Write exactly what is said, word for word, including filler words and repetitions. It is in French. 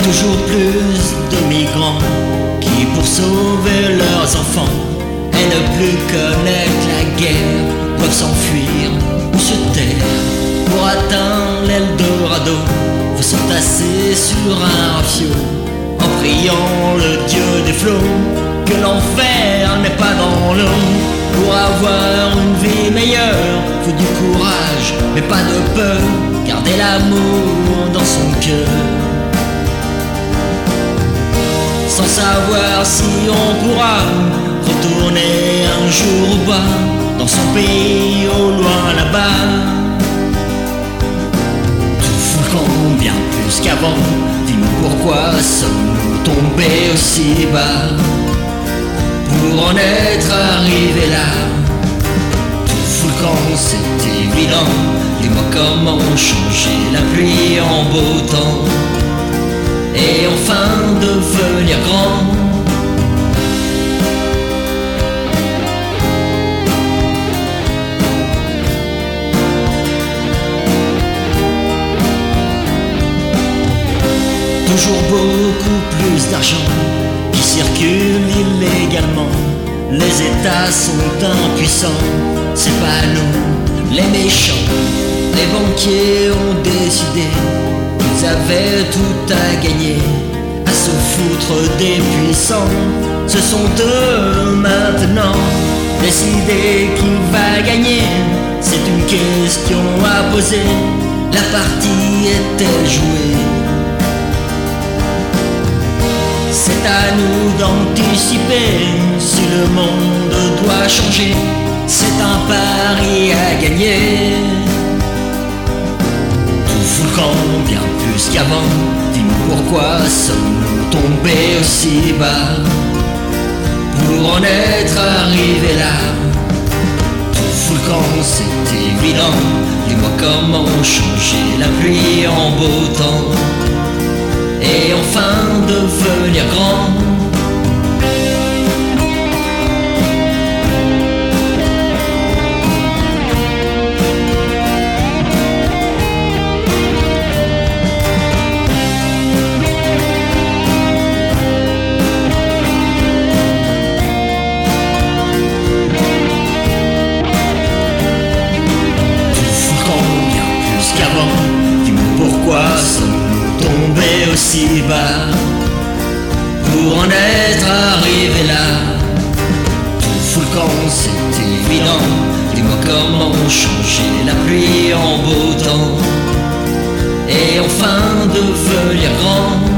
Toujours plus de migrants qui, pour sauver leurs enfants et ne plus connaître la guerre, doivent s'enfuir ou se taire. Pour atteindre l'Eldorado, faut s'entasser sur un rafio en priant le dieu des flots que l'enfer n'est pas dans l'eau. Pour avoir une vie meilleure, faut du courage mais pas de peur, garder l'amour dans son cœur. Sans savoir si on pourra retourner un jour au bas, dans son pays au loin là-bas. Tout fout le camp bien plus qu'avant, dis-nous pourquoi sommes-nous tombés aussi bas pour en être arrivés là. Tout fout le camp, c'est évident, dis-moi comment changer la pluie en beau temps et enfin devenir grand. Toujours beaucoup plus d'argent qui circule illégalement. Les États sont impuissants, c'est pas nous les méchants. Les banquiers ont décidé qu'ils avaient tout à gagner, à se foutre des puissants. Ce sont eux maintenant. Décider qui va gagner, c'est une question à poser. La partie est-elle jouée? C'est à nous d'anticiper si le monde doit changer. C'est un pari à gagner. Tout fout le camp bien plus qu'avant, dis-nous pourquoi sommes-nous tombés aussi bas pour en être arrivés là. Tout fout le camp, c'est évident, dis-moi comment changer la pluie en beau temps et enfin devenir grand. Dis-moi pourquoi sommes-nous tombés aussi bas pour en être arrivés là. Tout fout le camp, c'est évident, dis-moi comment changer la pluie en beau temps et enfin devenir grand.